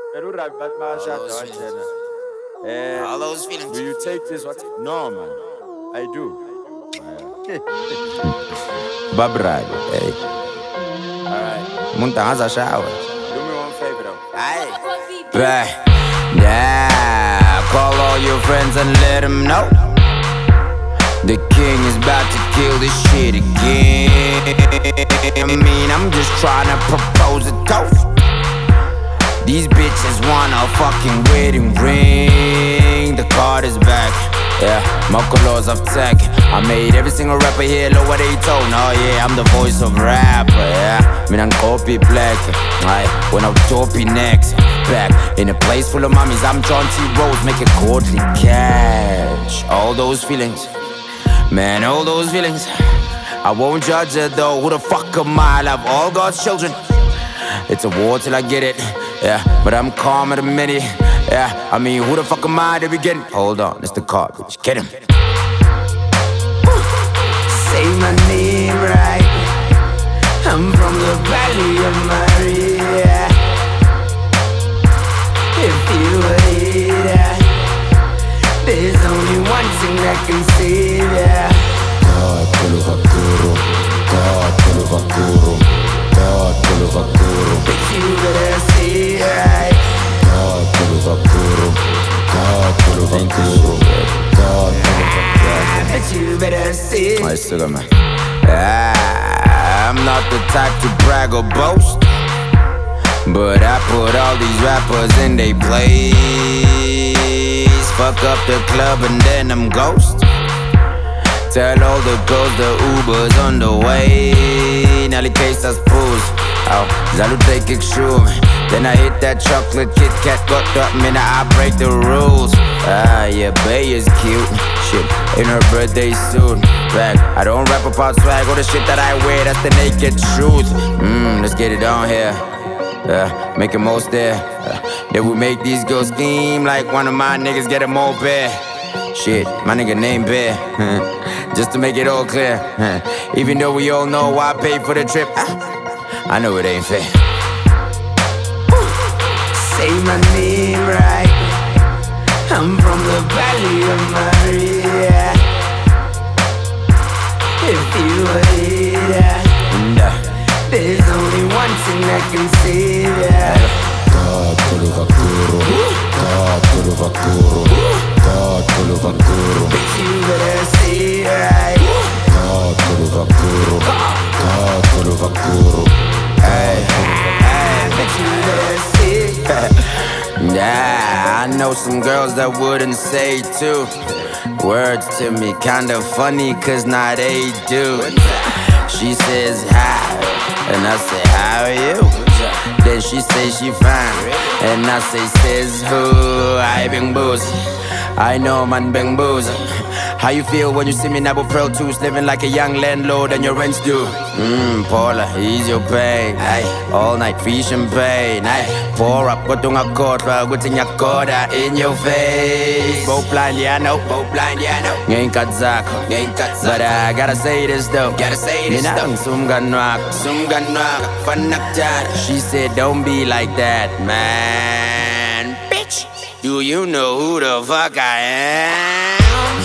All those feelings. Do you take this? What? No, man. I do. Babrado, hey. Alright. Munta has a shower. Do me one favor though. Aye. Back. Yeah, call all your friends and let them know the king is about to kill this shit again. I mean, I'm just trying to propose a toast. These bitches want a fucking wedding ring. The card is back. Yeah, Mokolo's of tech. I made every single rapper here lower they tone. Oh yeah, I'm the voice of rapper. Yeah, I mean I'm copy black. When I'm dopey next. Back in a place full of mommies, I'm John T. Rose, making courtly cash. All those feelings, man, all those feelings. I won't judge it though. Who the fuck am I? I love all God's children. It's a war till I get it. Yeah, but I'm calm at a minute. Yeah, I mean, who the fuck am I to begin? Hold on, it's the car, bitch. Get him. Say my name right. I'm from the valley of Maria. If you hate it, there's only one thing that can save ya. God, but you better see right. But you better see. I'm not the type to brag or boast, but I put all these rappers in they place. Fuck up the club and then I'm ghost. Tell all the girls the Uber's on the way. Nelly case as pools. Zalu take extreme. Then I hit that chocolate Kit Kat. Got that minute I break the rules. Yeah, Bay is cute. Shit, in her birthday soon. Back, I don't rap about swag or the shit that I wear. That's the naked truth. Let's get it on here. Make the most there. Then we make these girls scheme like one of my niggas get a moped. Shit, my nigga named Bear. Just to make it all clear. Even though we all know I paid for the trip, I know it ain't fair. Say my name right. I'm from the valley of Maria. If you hate it, there's only one thing that can save ya. But you better see right. But you better see. Yeah, I know some girls that wouldn't say too. Words to me kinda funny cause now they do. She says hi, and I say how are you? Then she say she fine, and I say says who? I been boozy, I know man been boozy. How you feel when you see me now with Pearl 2s, living like a young landlord and your rent's due? Paula, ease your pain. Ay, all night free champagne. Ay, pour up, what don't I caught? What's in your quarter in your face? Both blind, yeah, I know. Both blind, yeah, I know. Ain't got Zako, ain't got Zako. But I gotta say this though. Gotta say this though. Sum ganwak, fanaktan. She said, don't be like that, man. Bitch, do you know who the fuck I am?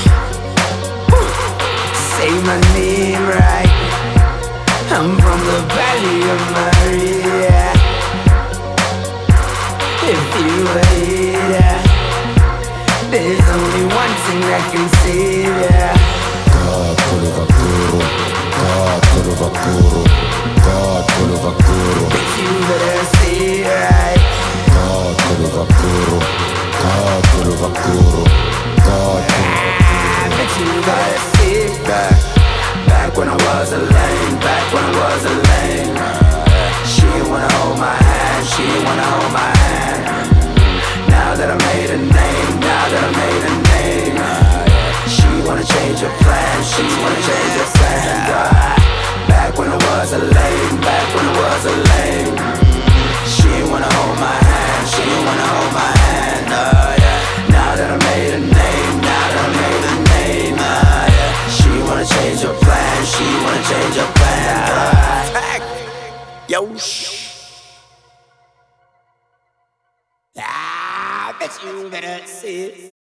Say my name right. I'm from the valley of Maria. If you hate it, there's only one thing that can save ya. But you better see right. But you better see back when I was a lame, back when I was a lame. She didn't wanna hold my hand, she didn't wanna hold my hand. Now that I made a name, now that I made a name, she wanna change her plan, she wanna change her plan. Back when I was a lame, back when I was a lame. She didn't wanna hold my hand, she didn't wanna hold my hand. Now that I made a name, now that I made a name, she wanna change her plan, she wanna change her plan. Yo, that you better see.